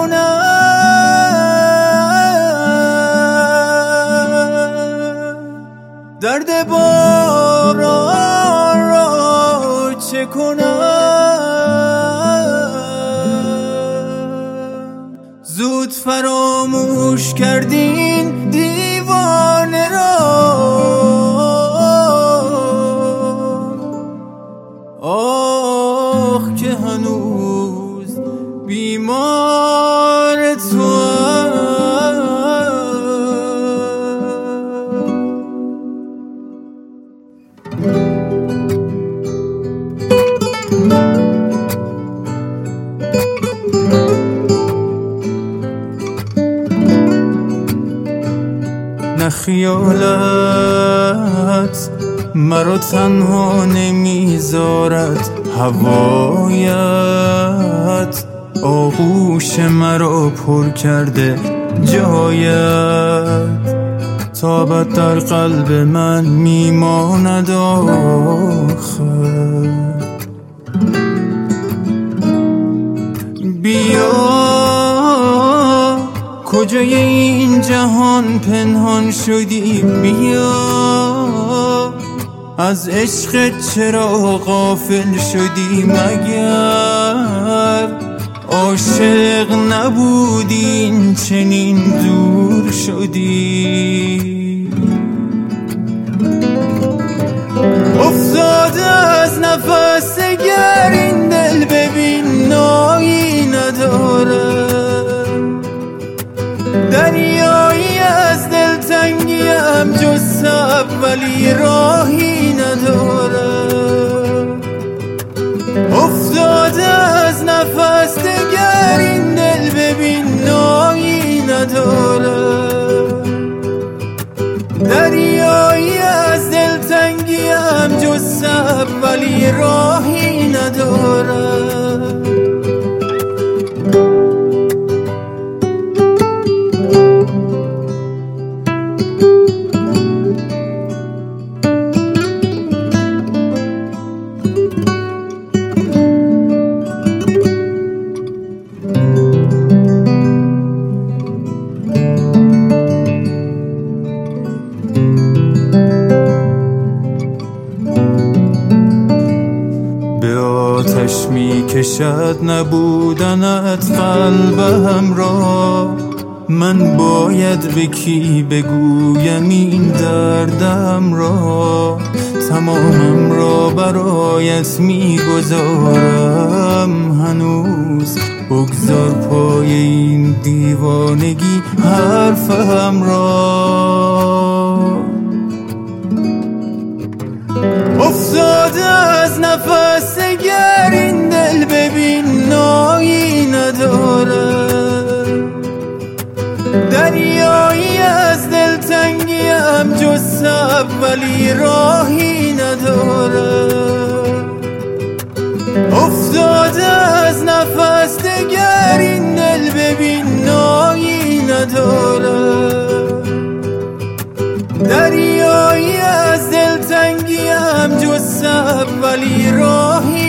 کنم، درد باران را چه کنم. زود فراموش کردین دیوانه را، آخ که هنوز بیمار توام. نه خیالت مرا تنها نمیذارد، هوایت آغوش مرا پر کرده، جایت تابت در قلب من میماند آخر. بیا کجای این جهان پنهان شدی، بیا از عشق چرا غافل شدی، مگر عاشق نبودی این چنین دور شدی. افتاده از نفس گر این دل ببین نایی نداره، دریایی از دلتنگیم جز صبر ولی راهی نداره. افتاده از نفس دگر این دل ببین نایی نداره، دریایی از دلتنگیم جز صبر ولی راهی نداره. آتش می کشد نبودنت قلبم را، من باید به کی بگویم این دردم را. تمامم را برایت می گذارم هنوز، بگذار پای این دیوانگی حرفم را. افتاده از نفس گر این دل ببین نایی نداره، دریایی از دلتنگیم جز صبر ولی راهی نداره. افتاده از نفس گر این دل ببین نایی نداره، دریایی از دلتنگیم جز صبر ولی راهی